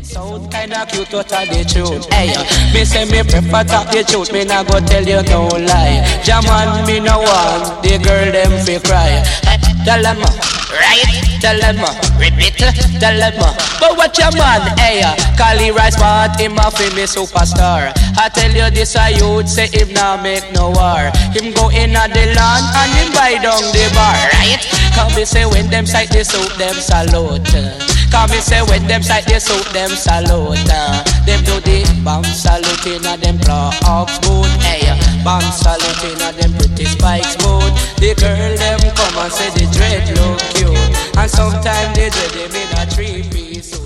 It sound kinda cute, but the truth. Hey, me say me prefer talk the truth. Me nah go tell you no lie. Jaman me no want the girl them fi cry. Tell them, right? Tell them, repeat. Tell them, but what your man? Hey, Cali Rice part him a fi me superstar. I tell you this a youth say him nah make no war. Him go in a the land and him buy down the bar, right? Come me say when them sight the soup them salute. Come me say when them sight the soup them salute. Them do the bomb salute in a them claw ox boot. Hey, bomb salute in a them pretty spikes boot. The girl them come and say the dread look cute, and sometimes they dread them in a 3-piece suit.